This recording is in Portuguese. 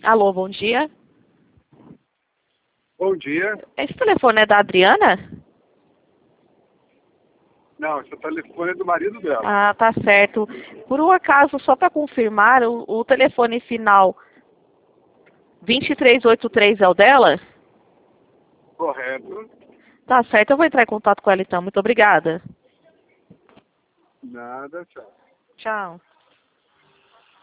Alô, bom dia. Bom dia. Esse telefone é da Adriana? Não, esse telefone é do marido dela. Ah, tá certo. Por um acaso, só para confirmar, o telefone final 2383 é o dela? Correto. Tá certo, eu vou entrar em contato com ela então. Muito obrigada. Nada, tchau. Tchau.